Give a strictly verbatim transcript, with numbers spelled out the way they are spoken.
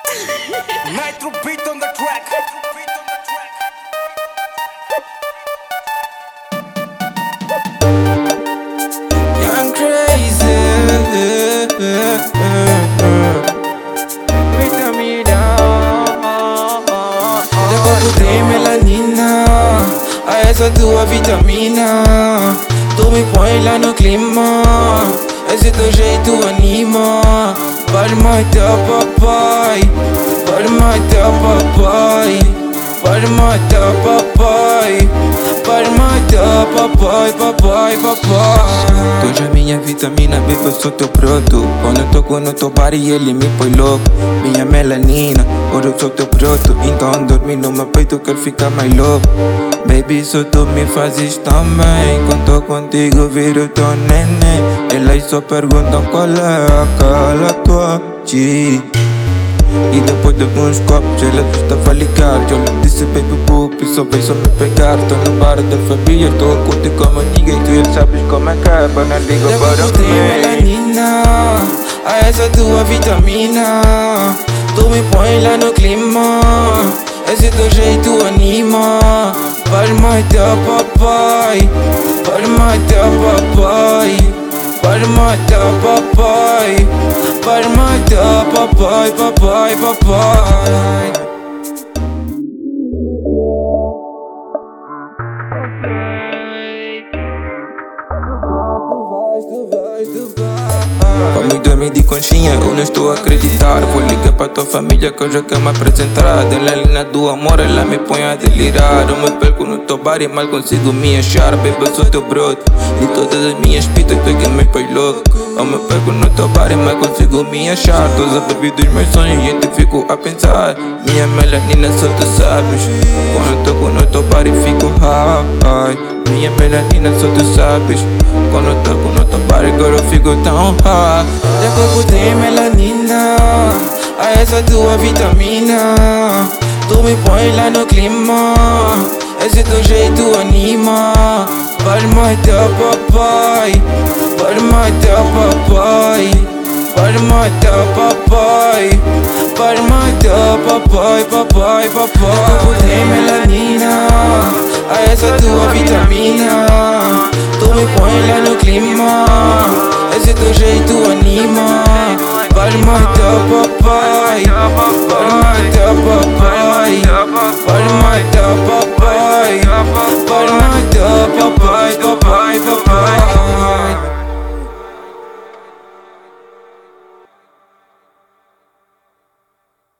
Nitro beat on the track. I'm crazy. Vitamina. Depois tu tem melanina, a essa tua vitamina. Tu me põe lá no clima, esse teu jeito anima. Vai matar papai, vai matar papai, vai matar papai, vai matar papai, papai, papai. Tu és minha vitamina, baby, eu sou teu broto. Quando eu toco no teu bar e ele me põe louco. Minha melanina, hoje eu sou teu broto. Então dormi no meu peito, quero ficar mais louco. Baby, só tu me fazes tão bem. Quando tô contigo, viro teu neném. Elas só perguntam qual é aquela tua G. E depois de alguns copos, ela estava a ligar. Eu lhe disse, baby, pup, só vem só me pegar. Tô no bar da família, tô a curtir como ninguém. Tu já sabes como é que é, mas não liga para mim. Tem melanina, a essa tua vitamina. Tu me põe lá no clima, esse teu jeito anima. Vai matar papai, vai matar papai, vai matar papai, vai matar papai, papai, papai. Vamos dormir de conchinha, eu não estou a acreditar. Vou ligar pra tua família que eu já quero me apresentar. Dela linha do amor, ela me põe a delirar. Eu me perco no teu bar e mal consigo me achar. Baby, eu sou teu broto, de todas as minhas pitas tu é que me põe louco. Eu me perco no teu bar e mal consigo me achar. Todos a beber dos meus sonhos e eu fico a pensar. Minha melanina só tu sabes. Quando eu toco no teu bar e fico high. Minha melanina só tu sabes. Quando eu toco no teu bar agora eu fico tão high. Teu corpo tem melanina, a essa tua vitamina. Tu me põe lá no clima, esse teu jeito anima. Vai matar papai, vai matar papai, vai matar papai, vai matar papai, papai, papai. Teu corpo tem melanina, a essa tua vitamina. Tu me põe lá no clima, esse teu jeito anima. Vai matar papai, vai matar papai, vai matar papai, vai matar papai.